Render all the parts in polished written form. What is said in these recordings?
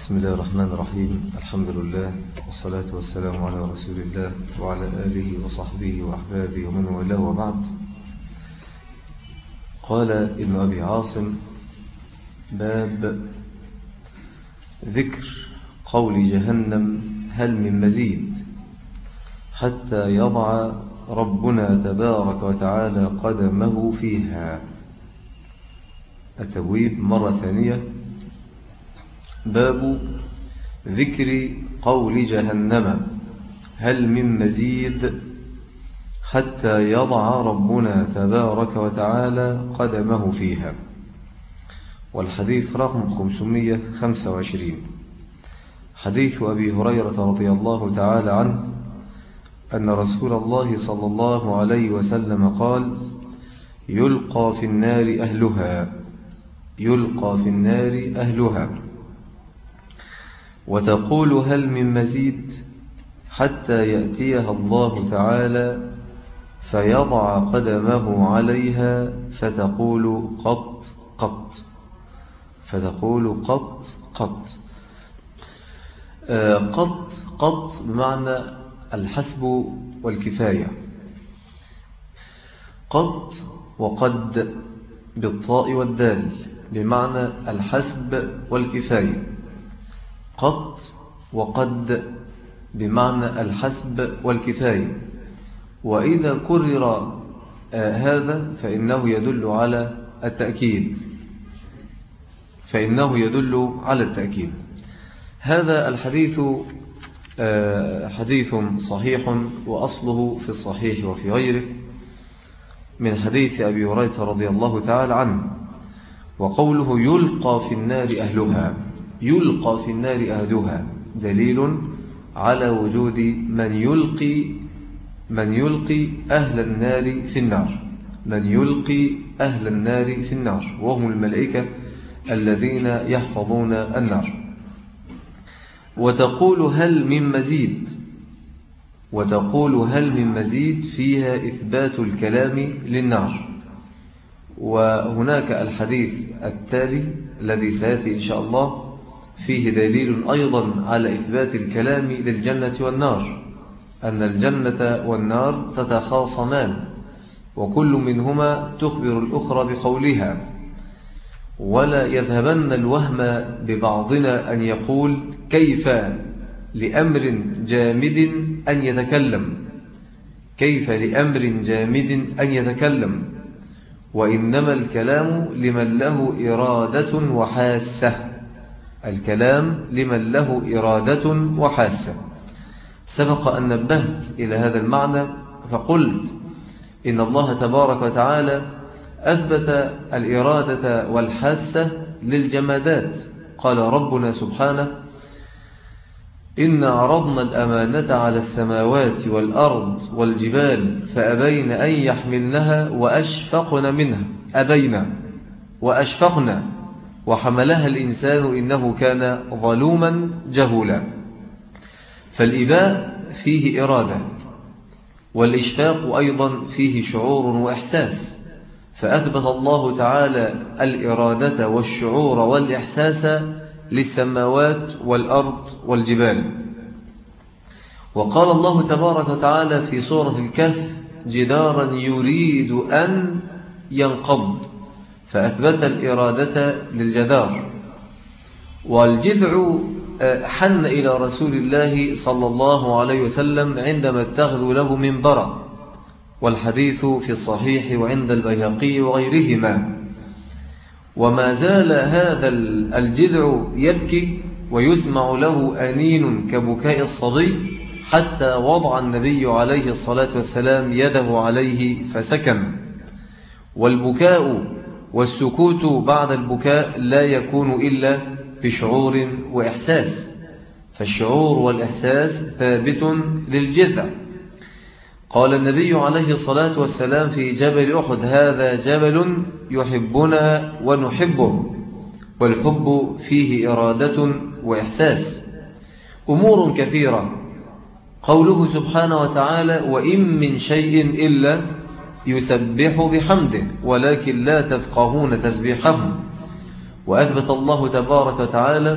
بسم الله الرحمن الرحيم. الحمد لله والصلاة والسلام على رسول الله وعلى آله وصحبه وأحبابه ومن والاه، وبعد. قال ابن أبي عاصم: باب ذكر قول جهنم هل من مزيد حتى يضع ربنا تبارك وتعالى قدمه فيها. التبويب مرة ثانية: باب ذكر قول جهنم هل من مزيد حتى يضع ربنا تبارك وتعالى قدمه فيها. والحديث رقم 525، حديث أبي هريرة رضي الله تعالى عنه أن رسول الله صلى الله عليه وسلم قال: يلقى في النار أهلها، يلقى في النار أهلها، وتقول هل من مزيد حتى يأتيها الله تعالى فيضع قدمه عليها فتقول قط قط، فتقول قط قط. قط قط بمعنى الحسب والكفاية. قط وقد بالطاء والدال بمعنى الحسب والكفاية. قط وقد بمعنى الحسب والكفاية. وإذا كرر هذا فإنه يدل على التأكيد، فإنه يدل على التأكيد. هذا الحديث حديث صحيح، وأصله في الصحيح وفي غيره، من حديث أبي هريرة رضي الله تعالى عنه. وقوله يلقى في النار أهلها، يلقى في النار أهلها دليل على وجود من يلقي أهل النار في النار، من يلقي أهل النار في النار، وهم الملائكة الذين يحفظون النار. وتقول هل من مزيد، وتقول هل من مزيد فيها إثبات الكلام للنار. وهناك الحديث التالي الذي سيأتي إن شاء الله فيه دليل أيضا على إثبات الكلام للجنة والنار، أن الجنة والنار تتخاصمان، وكل منهما تخبر الأخرى بقولها. ولا يذهبن الوهم ببعضنا أن يقول كيف لأمر جامد أن يتكلم، كيف لأمر جامد أن يتكلم، وإنما الكلام لمن له إرادة وحاسة، الكلام لمن له إرادة وحاسة. سبق أن نبهت إلى هذا المعنى فقلت إن الله تبارك وتعالى أثبت الإرادة والحاسة للجمادات. قال ربنا سبحانه: إن عرضنا الأمانة على السماوات والأرض والجبال فأبين أن يحملنها وأشفقن منها، أبين وأشفقن وحملها الإنسان إنه كان ظلوما جهولا. فالإباء فيه إرادة، والإشفاق أيضا فيه شعور وإحساس، فأثبت الله تعالى الإرادة والشعور والإحساس للسماوات والأرض والجبال. وقال الله تبارك وتعالى في سورة الكهف: جدارا يريد أن ينقض، فأثبت الإرادة للجدار. والجذع حن إلى رسول الله صلى الله عليه وسلم عندما اتخذوا له منبرا، والحديث في الصحيح وعند البيهقي وغيرهما. وما زال هذا الجذع يبكي ويسمع له أنين كبكاء الصبي، حتى وضع النبي عليه الصلاة والسلام يده عليه فسكن. والبكاء والسكوت بعد البكاء لا يكون إلا بشعور وإحساس، فالشعور والإحساس ثابت للجذع. قال النبي عليه الصلاة والسلام في جبل أحد: هذا جبل يحبنا ونحبه، والحب فيه إرادة وإحساس. أمور كثيرة. قوله سبحانه وتعالى: وإن من شيء إلا يسبح بحمده ولكن لا تفقهون تسبيحهم. وأثبت الله تبارك وتعالى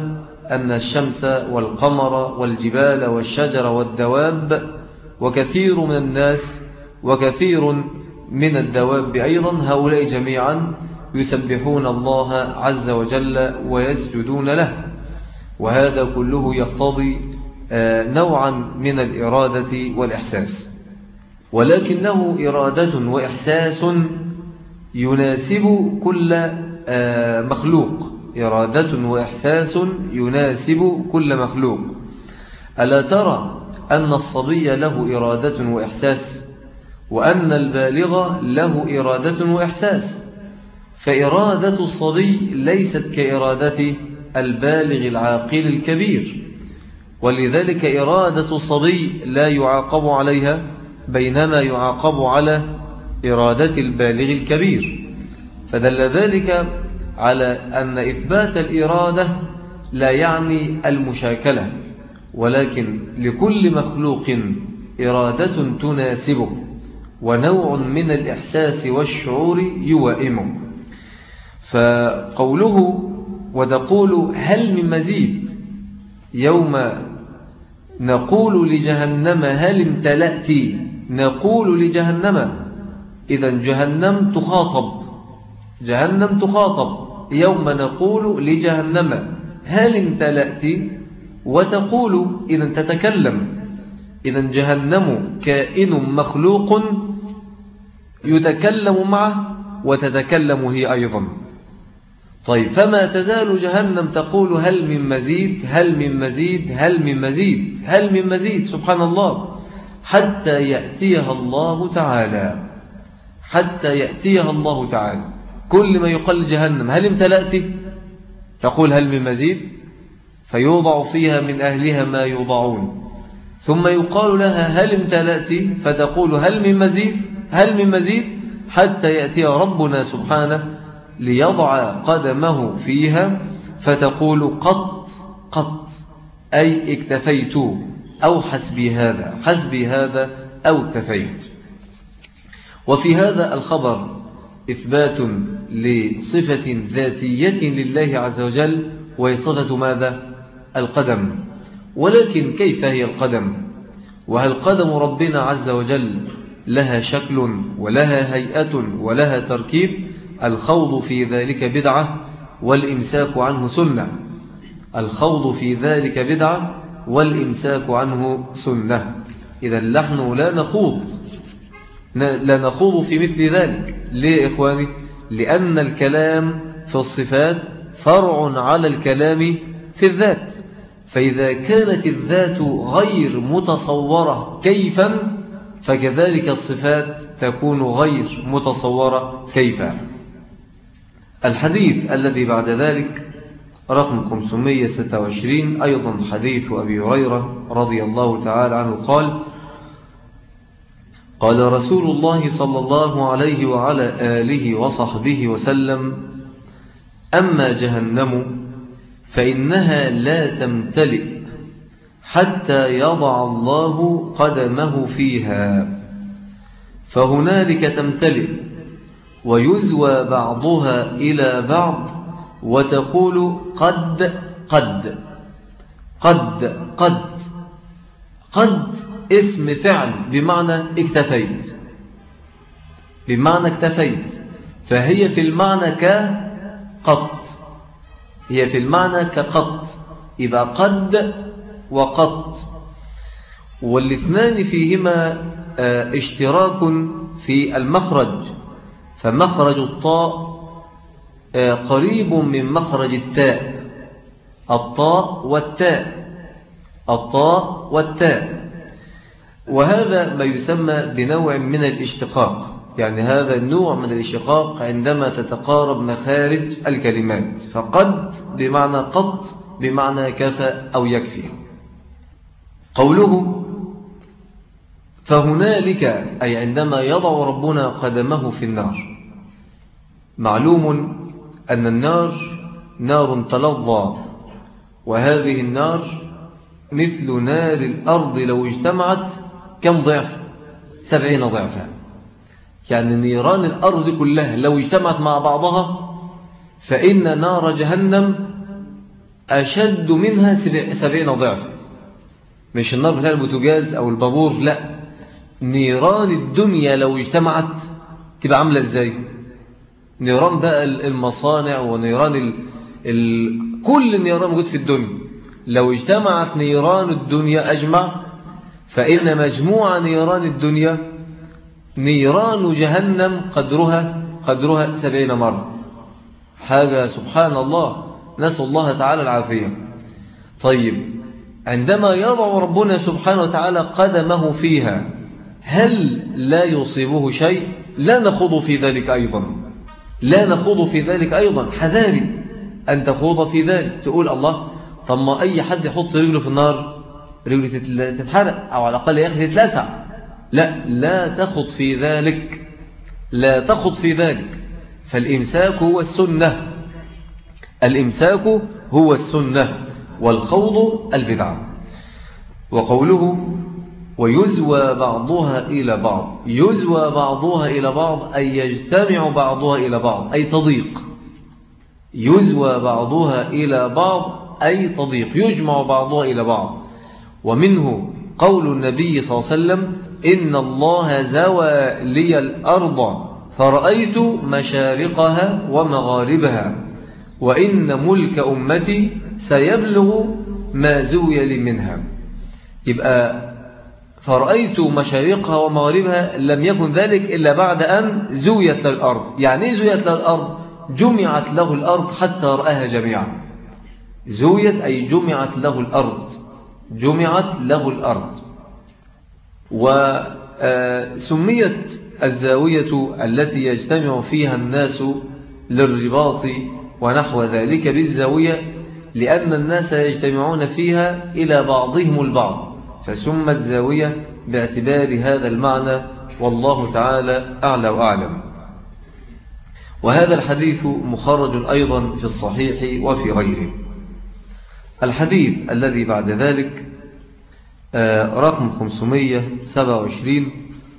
أن الشمس والقمر والجبال والشجر والدواب وكثير من الناس وكثير من الدواب أيضا هؤلاء جميعا يسبحون الله عز وجل ويسجدون له، وهذا كله يقتضي نوعا من الإرادة والإحساس، ولكنه إرادة وإحساس يناسب كل مخلوق، إرادة وإحساس يناسب كل مخلوق. ألا ترى أن الصبي له إرادة وإحساس، وأن البالغ له إرادة وإحساس، فإرادة الصبي ليست كإرادة البالغ العاقل الكبير، ولذلك إرادة الصبي لا يعاقب عليها، بينما يعاقب على إرادة البالغ الكبير. فدل ذلك على أن إثبات الإرادة لا يعني المشاكلة، ولكن لكل مخلوق إرادة تناسبه ونوع من الإحساس والشعور يوائمه. فقوله وتقول هل من مزيد يوم نقول لجهنم هل امتلأت، نقول لجهنم، إذن جهنم تخاطب يوم نقول لجهنم هل امتلأت، وتقول إذن تتكلم، إذن جهنم كائن مخلوق يتكلم معه وتتكلم هي أيضا. طيب، فما تزال جهنم تقول هل من مزيد، هل من مزيد، هل من مزيد، هل من مزيد، سبحان الله، حتى يأتيها الله تعالى، حتى يأتيها الله تعالى. كل ما يقال جهنم هل امتلأت تقول هل من مزيد، فيوضع فيها من أهلها ما يوضعون، ثم يقال لها هل امتلأت فتقول هل من مزيد، هل من مزيد، حتى يأتي ربنا سبحانه ليضع قدمه فيها فتقول قط، أي اكتفيت، أو حسبي هذا أو اكتفيت. وفي هذا الخبر إثبات لصفة ذاتية لله عز وجل، وهي صفة ماذا؟ القدم. ولكن كيف هي القدم؟ وهل قدم ربنا عز وجل لها شكل ولها هيئة ولها تركيب؟ الخوض في ذلك بدعة والإمساك عنه سنة، الخوض في ذلك بدعة والإمساك عنه سنة. إذا نحن لا نخوض في مثل ذلك. ليه يا إخواني؟ لأن الكلام في الصفات فرع على الكلام في الذات، فإذا كانت الذات غير متصورة كيفا، فكذلك الصفات تكون غير متصورة كيفا. الحديث الذي بعد ذلك رقم 526 أيضا حديث أبي هريرة رضي الله تعالى عنه قال: قال رسول الله صلى الله عليه وعلى آله وصحبه وسلم: أما جهنم فإنها لا تمتلئ حتى يضع الله قدمه فيها، فهنالك تمتلئ ويزوى بعضها إلى بعض وتقول قد قد قد قد قد اسم فعل بمعنى اكتفيت، بمعنى اكتفيت، فهي في المعنى كقط، هي في المعنى كقط، يبقى قد وقط، والاثنان فيهما اشتراك في المخرج، فمخرج الطاء قريب من مخرج التاء، الطاء والتاء، الطاء والتاء، وهذا ما يسمى بنوع من الاشتقاق، يعني هذا النوع من الاشتقاق عندما تتقارب مخارج الكلمات، فقد بمعنى قد بمعنى كفى أو يكفي. قوله فهنالك أي عندما يضع ربنا قدمه في النار، معلوم أن النار نار تلظى، وهذه النار مثل نار الأرض لو اجتمعت كم ضعف؟ 70 ضعفا، يعني نيران الأرض كلها لو اجتمعت مع بعضها فإن نار جهنم أشد منها 70 ضعف. مش النار بتاع البوتاجاز أو البابور، لا، نيران الدنيا لو اجتمعت تبقى عاملة ازاي؟ نيران بقى المصانع ونيران كل النيران موجود في الدنيا، لو اجتمعت نيران الدنيا أجمع، فإن مجموع نيران الدنيا نيران جهنم قدرها 70 مرة. حاجة سبحان الله، نسأل الله تعالى العافية. طيب، عندما يضع ربنا سبحانه وتعالى قدمه فيها هل لا يصيبه شيء؟ لا نخوض في ذلك أيضا، لا نخوض في ذلك أيضا. حذاري أن تخوض في ذلك، تقول الله طب ما أي حد يحط رجله في النار رجله تتحرق، أو على الأقل يا أخي تتلسع. لا تخض في ذلك، لا تخض في ذلك. فالإمساك هو السنة، الإمساك هو السنة، والخوض البدعة. وقوله ويزوى بعضها إلى بعض، يزوى بعضها إلى بعض أي يجتمع بعضها إلى بعض أي تضيق. يزوى بعضها إلى بعض أي تضيق، يجمع بعضها إلى بعض. ومنه قول النبي صلى الله عليه وسلم إن الله زوى لي الأرض فرأيت مشارقها ومغاربها وإن ملك أمتي سيبلغ ما زوي لي منها. يبقى فرأيت مشارقها ومغاربها لم يكن ذلك إلا بعد أن زويت له الأرض. يعني إيه زويت له الأرض؟ جمعت له الأرض حتى رآها جميعا. زويت أي جمعت له الأرض، جمعت له الأرض. وسميت الزاوية التي يجتمع فيها الناس للرباط ونحو ذلك بالزاوية لأن الناس يجتمعون فيها إلى بعضهم البعض، فسمت زاوية باعتبار هذا المعنى، والله تعالى أعلى وأعلم. وهذا الحديث مخرج أيضا في الصحيح وفي غيره. الحديث الذي بعد ذلك رقم 527،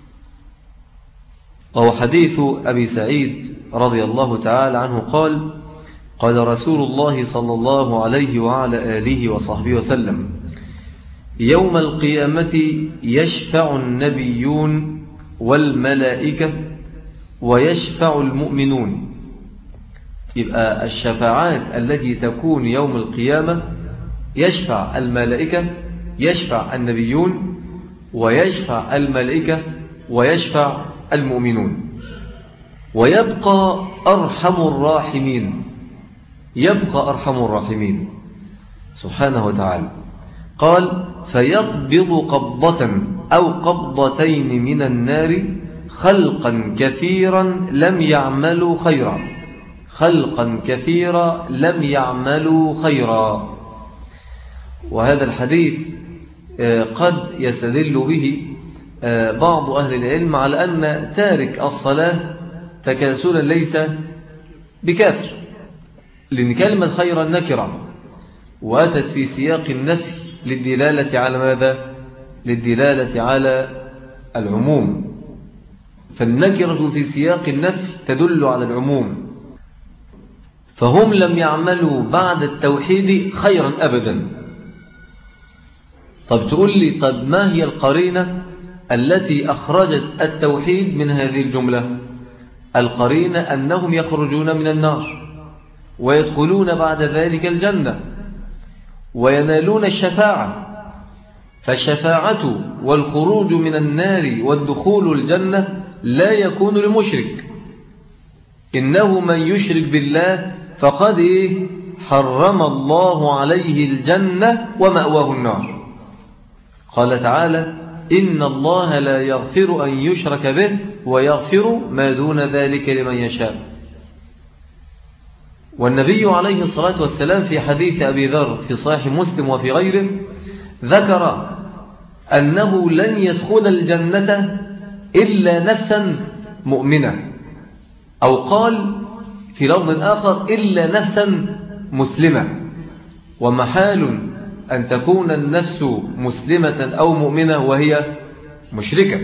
وهو حديث أبي سعيد رضي الله تعالى عنه قال قال رسول الله صلى الله عليه وعلى آله وصحبه وسلم يوم القيامة يشفع النبيون والملائكة ويشفع المؤمنون. يبقى الشفاعات التي تكون يوم القيامة يشفع الملائكة، يشفع النبيون، ويشفع الملائكة، ويشفع المؤمنون. ويبقى أرحم الراحمين، يبقى أرحم الراحمين سبحانه وتعالى. قال فيقبض قبضة أو قبضتين من النار خلقا كثيرا لم يعملوا خيرا، خلقا كثيرا لم يعملوا خيرا. وهذا الحديث قد يستدل به بعض أهل العلم على أن تارك الصلاة تكاسلا ليس بكافر، لأن كلمة خيرا نكرة وأتت في سياق النفي للدلالة على ماذا؟ للدلالة على العموم، فالنكرة في سياق النفي تدل على العموم. فهم لم يعملوا بعد التوحيد خيرا أبدا. طب تقول لي طب ما هي القرينة التي أخرجت التوحيد من هذه الجملة؟ القرينة أنهم يخرجون من النار ويدخلون بعد ذلك الجنة وينالون الشفاعة. فالشفاعة والخروج من النار والدخول الجنة لا يكون للمشرك، إنه من يشرك بالله فقد حرم الله عليه الجنة ومأواه النار. قال تعالى إن الله لا يغفر أن يشرك به ويغفر ما دون ذلك لمن يشاء. والنبي عليه الصلاة والسلام في حديث أبي ذر في صحيح مسلم وفي غيره ذكر أنه لن يدخل الجنة إلا نفسا مؤمنة، أو قال في لفظ آخر إلا نفسا مسلمة. ومحال أن تكون النفس مسلمة أو مؤمنة وهي مشركة.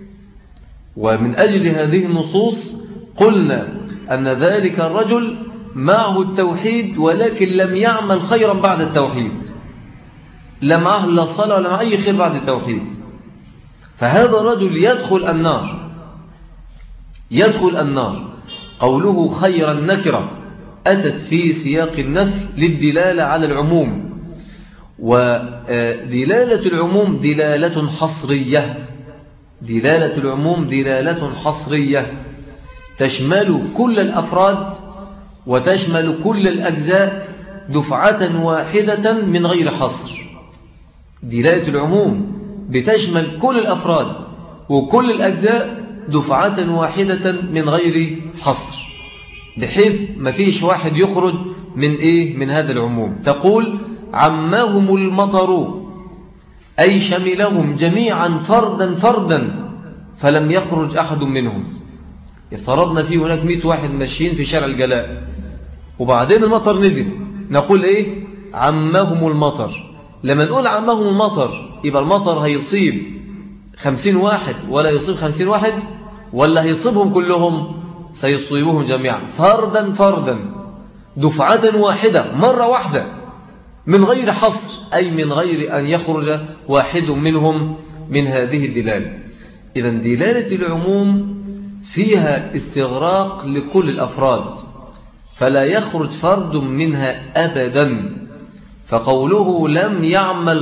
ومن أجل هذه النصوص قلنا أن ذلك الرجل معه التوحيد ولكن لم يعمل خيرا بعد التوحيد، لا معه لا صلاة ولا مع أي خير بعد التوحيد، فهذا الرجل يدخل النار. قوله خيرا نكرة أتت في سياق النفي للدلالة على العموم، ودلالة العموم دلالة حصرية، دلالة العموم دلالة حصرية تشمل كل الأفراد وتشمل كل الأجزاء دفعة واحدة من غير حصر. دلالة العموم بتشمل كل الأفراد وكل الأجزاء دفعة واحدة من غير حصر، بحيث ما فيش واحد يخرج من هذا العموم. تقول عمهم المطر، أي شملهم جميعا فردا فردا فلم يخرج أحد منهم. افترضنا فيه هناك 100 واحد ماشيين في شارع الجلاء وبعدين المطر نزل، نقول عمهم المطر. لما نقول عمهم المطر يبقى المطر هيصيب 50 واحد ولا يصيب 50 واحد، ولا هيصيبهم كلهم؟ سيصيبهم جميعا فردا فردا دفعة واحدة مرة واحدة من غير حصر، أي من غير أن يخرج واحد منهم من هذه الدلالة. إذن دلالة العموم فيها استغراق لكل الأفراد فلا يخرج فرد منها أبدا. فقوله لم يعمل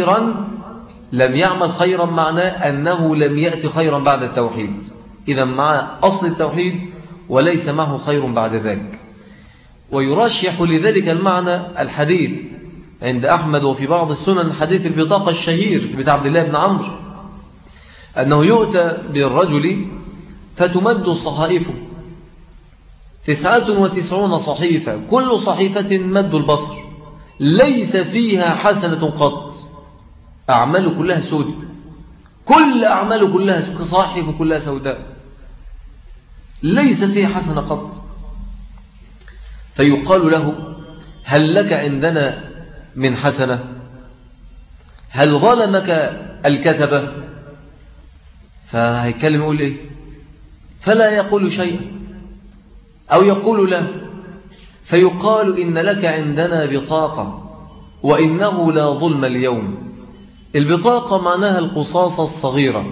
خيرا معناه أنه لم يأتي خيرا بعد التوحيد، إذا مع أصل التوحيد وليس معه خير بعد ذلك. ويرشح لذلك المعنى الحديث عند أحمد وفي بعض السنن حديث البطاقة الشهير بتاع عبد الله بن عمرو، أنه يؤتى بالرجل فتمد صحائفه 99 صحيفة، كل صحيفة مد البصر ليس فيها حسنة قط، أعماله كلها سوداء، كل أعماله كلها صحيفة كلها سوداء ليس فيها حسنة قط. فيقال له هل لك عندنا من حسنة؟ هل ظلمك الكتبة؟ فهيكلم يقول فلا يقول شيئا، أو يقول له فيقال إن لك عندنا بطاقة وإنه لا ظلم اليوم. البطاقة معناها القصاصة الصغيرة،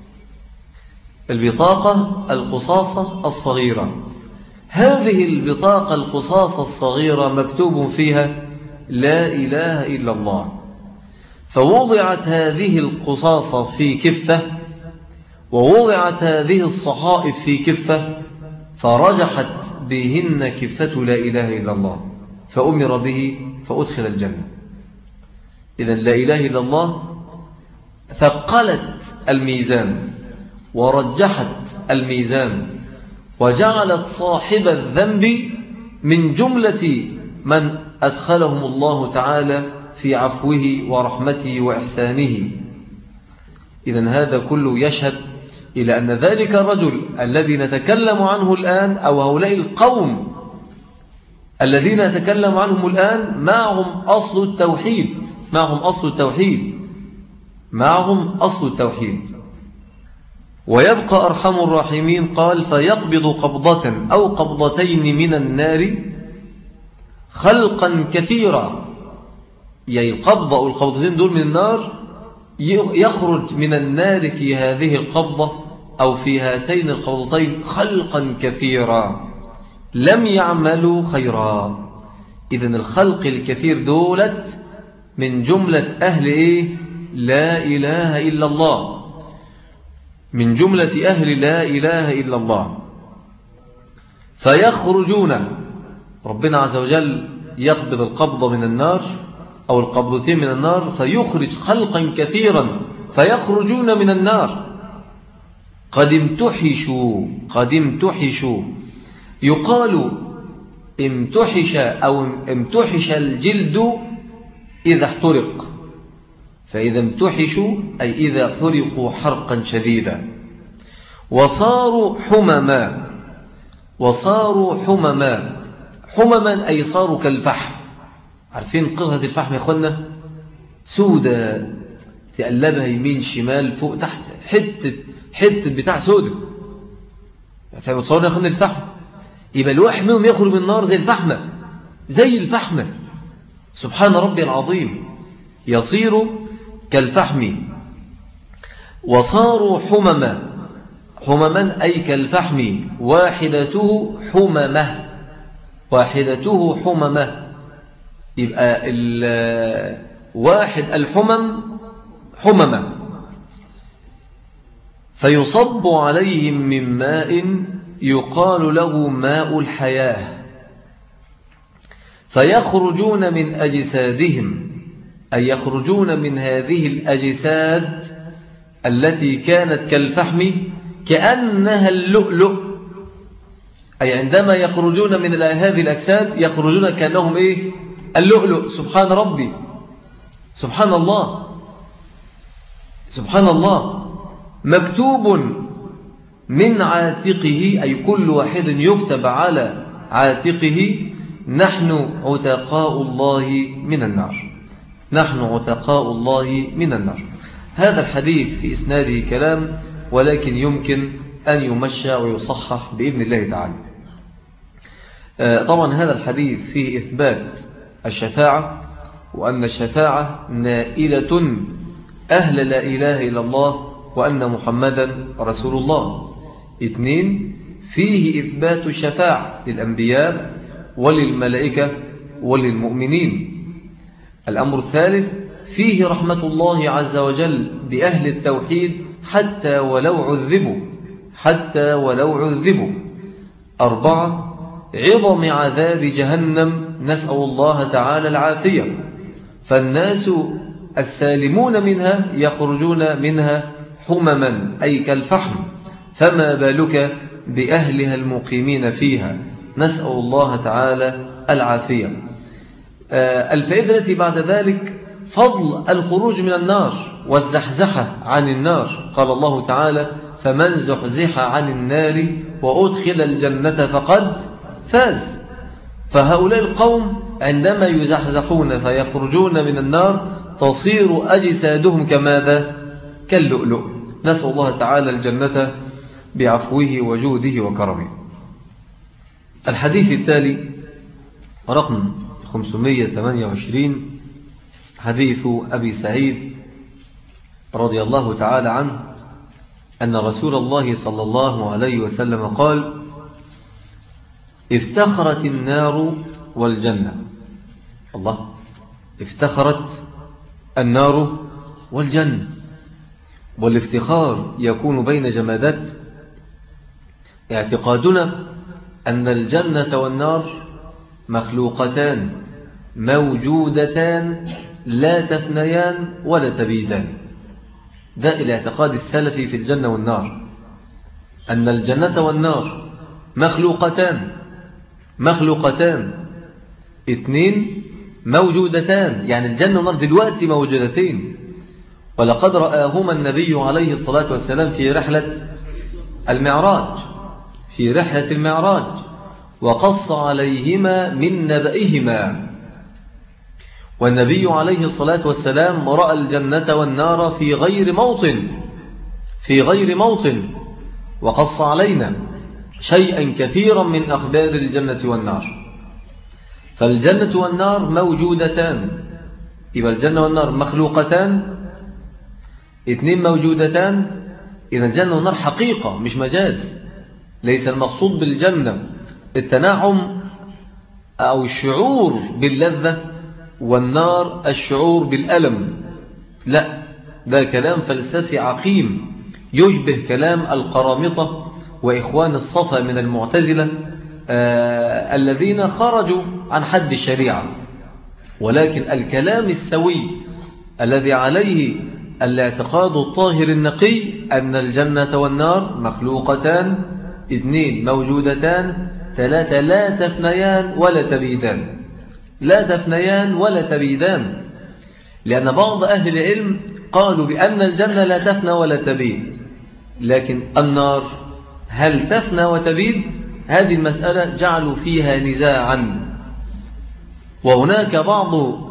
البطاقة القصاصة الصغيرة. هذه البطاقة القصاصة الصغيرة مكتوب فيها لا إله إلا الله، فوضعت هذه القصاصة في كفة ووضعت هذه الصحائف في كفة، فرجحت بهن كفة لا إله إلا الله، فأمر به فأدخل الجنة. إذن لا إله إلا الله ثقلت الميزان ورجحت الميزان وجعلت صاحب الذنب من جملة من أدخلهم الله تعالى في عفوه ورحمته وإحسانه. إذن هذا كله يشهد إلى أن ذلك الرجل الذي نتكلم عنه الآن، أو هؤلاء القوم الذين نتكلم عنهم الآن، معهم أصل التوحيد. ويبقى أرحم الراحمين قال فيقبض قبضة أو قبضتين من النار خلقا كثيرا، يعني القبضة أو القبضتين دول من النار، يخرج من النار في هذه القبضة أو في هاتين القبضتين خلقا كثيرا لم يعملوا خيرا. إذن الخلق الكثير دولت من جملة أهل لا إله إلا الله، من جملة أهل لا إله إلا الله. فيخرجون، ربنا عز وجل يقبض القبضة من النار أو القبضتين من النار فيخرج خلقا كثيرا فيخرجون من النار. قد امتحشوا. يقال امتحش أو امتحش الجلد إذا احترق، فإذا امتحشوا أي إذا حرقوا حرقا شديدا. وصاروا حمما أي صاروا كالفحم. عارفين قطعة الفحم يا أخوانا؟ سودة تقلبها يمين شمال فوق تحت، حتة بتاع سودة. فمتصورنا يا أخوانا الفحم يبقى الواحد منهم يخرج من النار زي الفحمة. سبحان ربي العظيم. يصير كالفحم. وصاروا حمما أي كالفحم، واحدته حممة. يبقى واحد حممة. فيصب عليهم من ماء يقال له ماء الحياة، فيخرجون من أجسادهم، أي يخرجون من هذه الأجساد التي كانت كالفحم كأنها اللؤلؤ. أي عندما يخرجون من هذه الأجساد يخرجون كأنهم اللؤلؤ. سبحان ربي. سبحان الله. مكتوب من عاتقه، أي كل واحد يكتب على عاتقه نحن عتقاء الله من النار. هذا الحديث في إسناده كلام، ولكن يمكن أن يمشى ويصحح بإذن الله تعالى. طبعا هذا الحديث فيه إثبات الشفاعة، وأن الشفاعة نائلة أهل لا إله إلا الله وأن محمدا رسول الله. 2 فيه إثبات الشفاعة للأنبياء وللملائكة وللمؤمنين. الأمر الثالث فيه رحمة الله عز وجل بأهل التوحيد حتى ولو عذبوا. 4 عظم عذاب جهنم، نسأل الله تعالى العافية، فالناس السالمون منها يخرجون منها حمما أي كالفحم، فما بالك بأهلها المقيمين فيها، نسأل الله تعالى العافية. الفائدة التي بعد ذلك فضل الخروج من النار والزحزحة عن النار. قال الله تعالى: فمن زحزح عن النار وأدخل الجنة فقد فاز. فهؤلاء القوم عندما يزحزحون فيخرجون من النار تصير أجسادهم كماذا؟ كاللؤلؤ. نسأل الله تعالى الجنة بعفوه وجوده وكرمه. الحديث التالي رقم 528، حديث أبي سعيد رضي الله تعالى عنه أن رسول الله صلى الله عليه وسلم قال: افتخرت النار والجنة. الله، افتخرت النار والجنة. والافتخار يكون بين جمادات. اعتقادنا أن الجنة والنار مخلوقتان موجودتان لا تفنيان ولا تبيدان. ده الاعتقاد السلفي في الجنة والنار، أن الجنة والنار مخلوقتان 2 موجودتان، يعني الجنة والنار دلوقتي موجودتين. ولقد رآهما النبي عليه الصلاة والسلام في رحلة المعراج وقص عليهما من نبئهما. والنبي عليه الصلاة والسلام رأى الجنة والنار في غير موطن وقص علينا شيئا كثيرا من أخبار الجنة والنار. فالجنة والنار موجودتان، يبقى الجنة والنار مخلوقتان 2 موجودتان. إذا الجنة والنار حقيقة مش مجاز. ليس المقصود بالجنة التنعم أو الشعور باللذة، والنار الشعور بالألم. لا، ده كلام فلسفي عقيم يشبه كلام القرامطة وإخوان الصفا من المعتزلة الذين خرجوا عن حد الشريعة. ولكن الكلام السوي الذي عليه الاعتقاد الطاهر النقي أن الجنة والنار مخلوقتان 2 موجودتان 3 لا تفنيان ولا تبيدان. لأن بعض أهل العلم قالوا بأن الجنة لا تفنى ولا تبيد، لكن النار هل تفنى وتبيد؟ هذه المسألة جعلوا فيها نزاعا. وهناك بعض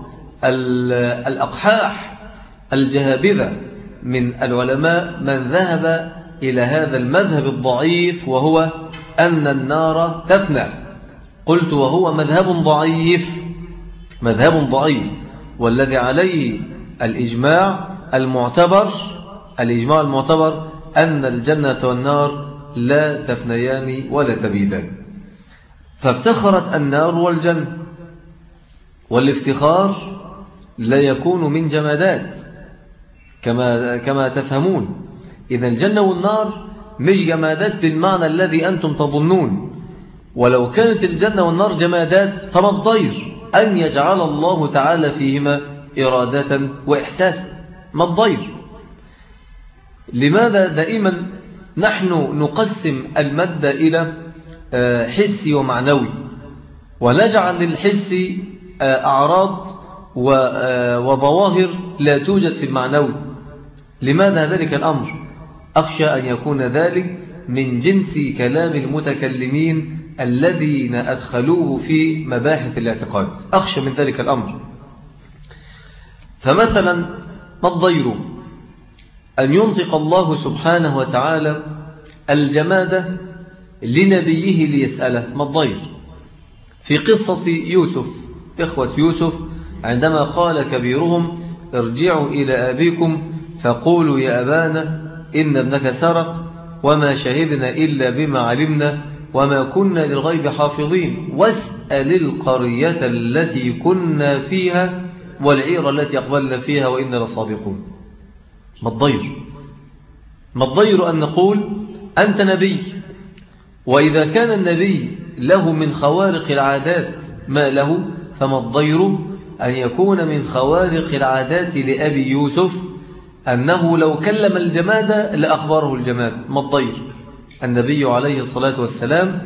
الأقحاح الجهابذة من العلماء من ذهب إلى هذا المذهب الضعيف، وهو أن النار تفنى. قلت وهو مذهب ضعيف، والذي عليه الإجماع المعتبر أن الجنة والنار لا تفنيان ولا تبيدان. فافتخرت النار والجنة، والافتخار لا يكون من جمادات كما تفهمون. إذا الجنة والنار مش جمادات بالمعنى الذي أنتم تظنون، ولو كانت الجنة والنار جمادات فما الضير أن يجعل الله تعالى فيهما إرادة وإحساسا، ما الضير؟ لماذا دائما نحن نقسم المادة إلى حسي ومعنوي، ونجعل للحس أعراض وظواهر لا توجد في المعنوي؟ لماذا ذلك الأمر؟ أخشى أن يكون ذلك من جنس كلام المتكلمين الذين أدخلوه في مباحث الاعتقاد، أخشى من ذلك الأمر. فمثلا ما الضير أن ينطق الله سبحانه وتعالى الجماد لنبيه ليسأله؟ ما الضير؟ في قصة يوسف، إخوة يوسف، عندما قال كبيرهم ارجعوا إلى أبيكم فقولوا يا أبانا إن ابنك سرق وما شهدنا إلا بما علمنا وما كنا للغيب حافظين واسأل القرية التي كنا فيها والعير التي أقبلنا فيها وإنا لصادقون. ما الضير أن نقول أنت نبي، وإذا كان النبي له من خوارق العادات ما له، فما الضير أن يكون من خوارق العادات لأبي يوسف أنه لو كلم الجماد لأخبره الجماد؟ ما الضير؟ النبي عليه الصلاة والسلام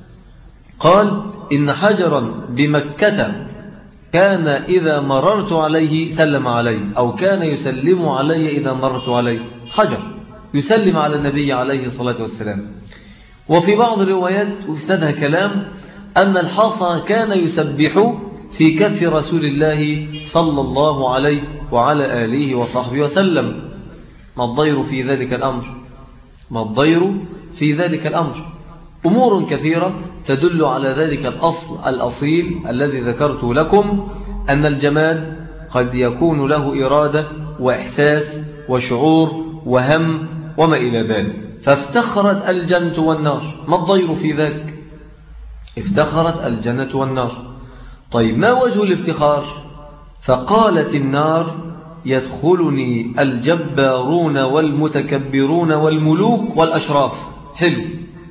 قال إن حجرا بمكة كان إذا مررت عليه سلم عليه، أو كان يسلم علي إذا مررت عليه. حجر يسلم على النبي عليه الصلاة والسلام. وفي بعض الروايات استدها كلام أن الحصى كان يسبح في كف رسول الله صلى الله عليه وعلى آله وصحبه وسلم. ما الضير في ذلك الأمر؟ ما الضير في ذلك الأمر؟ أمور كثيرة تدل على ذلك الأصيل الذي ذكرت لكم، أن الجماد قد يكون له إرادة وإحساس وشعور وهم وما إلى ذلك. فافتخرت الجنة والنار، ما الضير في ذلك؟ افتخرت الجنة والنار. طيب ما وجه الافتخار؟ فقالت النار يدخلني الجبارون والمتكبرون والملوك والأشراف. حلو،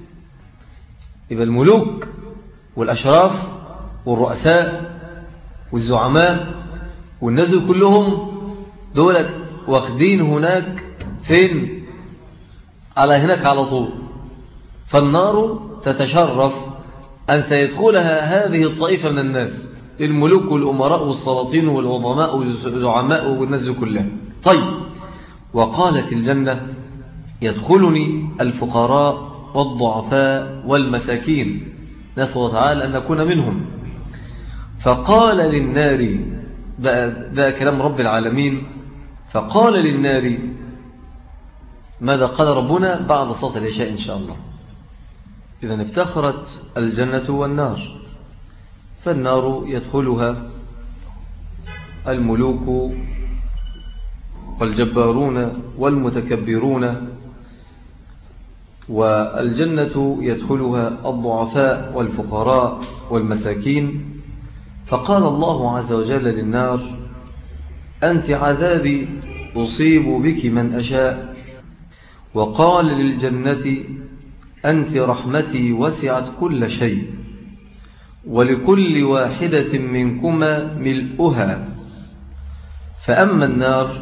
يبقى الملوك والأشراف والرؤساء والزعماء والناس كلهم دولت واخدين هناك فين؟ على هناك على طول. فالنار تتشرف أن سيدخلها هذه الطائفة من الناس، الملوك والأمراء والسلاطين والعظماء والزعماء والناس كلها. طيب، وقالت الجنة يدخلني الفقراء والضعفاء والمساكين، نسأل الله تعالى أن نكون منهم. فقال للنار، ده كلام رب العالمين، فقال للنار ماذا قال ربنا بعد صلاة العشاء إن شاء الله. إذا افتخرت الجنة والنار، فالنار يدخلها الملوك والجبارون والمتكبرون، والجنة يدخلها الضعفاء والفقراء والمساكين. فقال الله عز وجل للنار أنت عذابي أصيب بك من أشاء، وقال للجنة أنت رحمتي وسعت كل شيء ولكل واحدة منكما ملؤها. فأما النار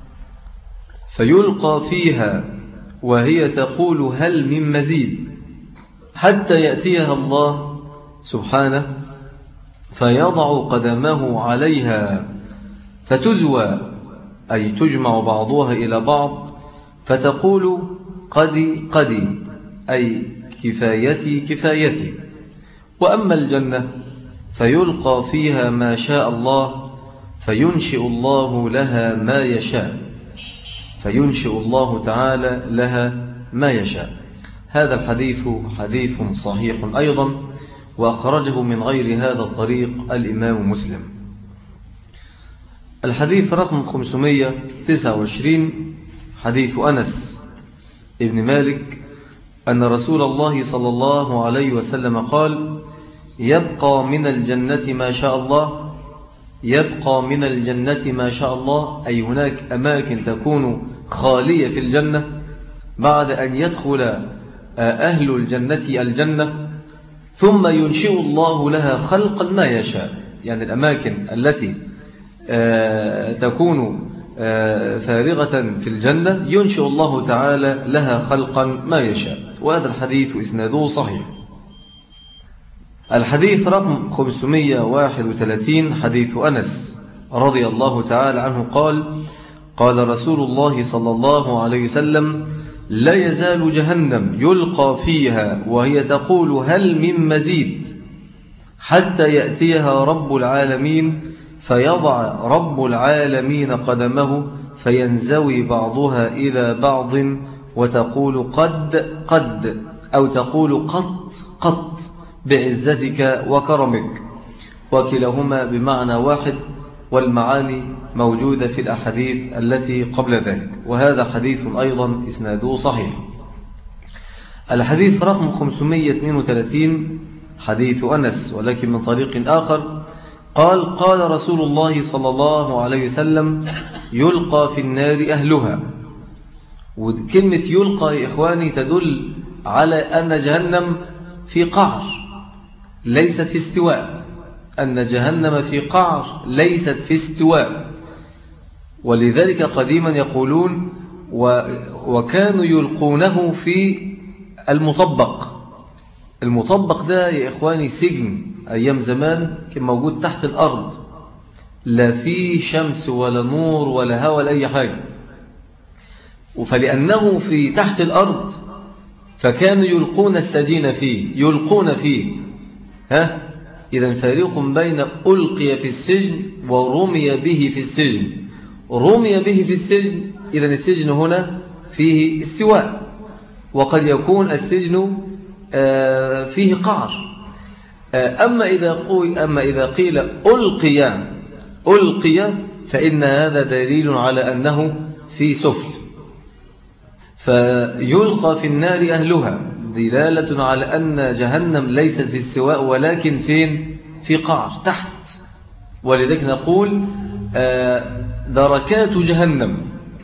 فيلقى فيها وهي تقول هل من مزيد، حتى يأتيها الله سبحانه فيضع قدمه عليها فتزوى، أي تجمع بعضها إلى بعض، فتقول قدي قدي، أي كفايتي كفايتي. وأما الجنة فيلقى فيها ما شاء الله فينشئ الله لها ما يشاء، فينشئ الله تعالى لها ما يشاء. هذا الحديث حديث صحيح أيضا، وأخرجه من غير هذا الطريق الإمام مسلم. الحديث رقم 529 حديث أنس ابن مالك أن رسول الله صلى الله عليه وسلم قال: يبقى من الجنة ما شاء الله، يبقى من الجنة ما شاء الله، أي هناك أماكن تكون خالية في الجنة بعد أن يدخل أهل الجنة الجنة، ثم ينشئ الله لها خلقا ما يشاء. يعني الأماكن التي تكون فارغة في الجنة ينشئ الله تعالى لها خلقا ما يشاء. وهذا الحديث إسناده صحيح. الحديث رقم 531 حديث أنس رضي الله تعالى عنه قال: قال رسول الله صلى الله عليه وسلم: لا يزال جهنم يلقى فيها وهي تقول هل من مزيد، حتى يأتيها رب العالمين فيضع رب العالمين قدمه فينزوي بعضها إلى بعض وتقول قد قد، أو تقول قط قط بعزتك وكرمك، وكلاهما بمعنى واحد، والمعاني موجودة في الأحاديث التي قبل ذلك. وهذا حديث أيضا إسناده صحيح. الحديث رقم 532 حديث أنس ولكن من طريق آخر قال: قال رسول الله صلى الله عليه وسلم: يلقى في النار أهلها. وكلمة يلقى يا إخواني تدل على أن جهنم في قعر ليست في استواء، أن جهنم في قعر ليست في استواء. ولذلك قديما يقولون وكانوا يلقونه في المطبق. المطبق ده يا إخواني سجن أيام زمان كان موجود تحت الأرض، لا فيه شمس ولا نور ولا هواء ولا أي حاجة. فلأنه في تحت الأرض فكانوا يلقون السجين فيه، يلقون فيه. إذن فارق بين ألقي في السجن ورمي به في السجن. رمي به في السجن، إذن السجن هنا فيه استواء، وقد يكون السجن فيه قعر. أما إذا قيل ألقي فإن هذا دليل على أنه في سفل. فيلقى في النار أهلها دلالة على أن جهنم ليست في السواء ولكن فين؟ في قعر تحت. ولذلك نقول دركات جهنم،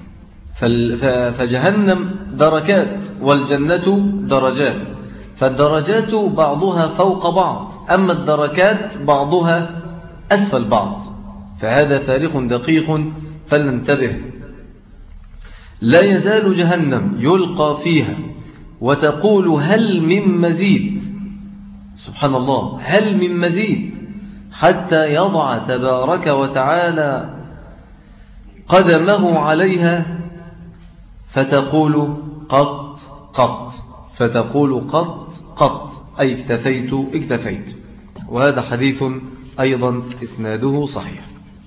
فجهنم دركات والجنة درجات، فالدرجات بعضها فوق بعض، أما الدركات بعضها أسفل بعض، فهذا فارق دقيق فلننتبه. لا يزال جهنم يلقى فيها وتقول هل من مزيد، سبحان الله، هل من مزيد، حتى يضع تبارك وتعالى قدمه عليها فتقول قط قط، فتقول قط قط، أي اكتفيت. وهذا حديث أيضا إسناده صحيح.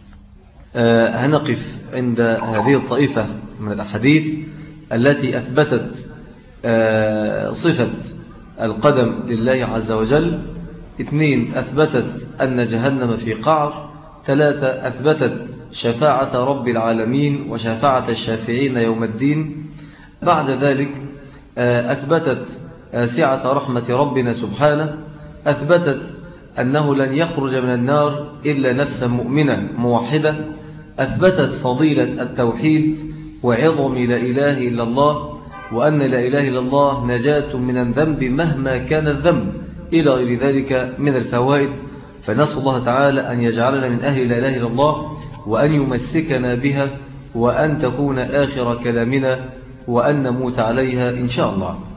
هنقف عند هذه الطائفة من الأحاديث التي أثبتت صفة القدم لله عز وجل. 2 أثبتت أن جهنم في قعر. 3 أثبتت شفاعة رب العالمين وشفاعة الشافعين يوم الدين. بعد ذلك أثبتت سعة رحمة ربنا سبحانه. أثبتت أنه لن يخرج من النار إلا نفسا مؤمنة موحدة. أثبتت فضيلة التوحيد وعظم لا إله إلا الله، وأن لا إله إلا الله نجاة من الذنب مهما كان الذنب، إلى غير ذلك من الفوائد. فنسأل الله تعالى أن يجعلنا من أهل لا إله إلا الله، وأن يمسكنا بها، وأن تكون آخر كلامنا، وأن نموت عليها إن شاء الله.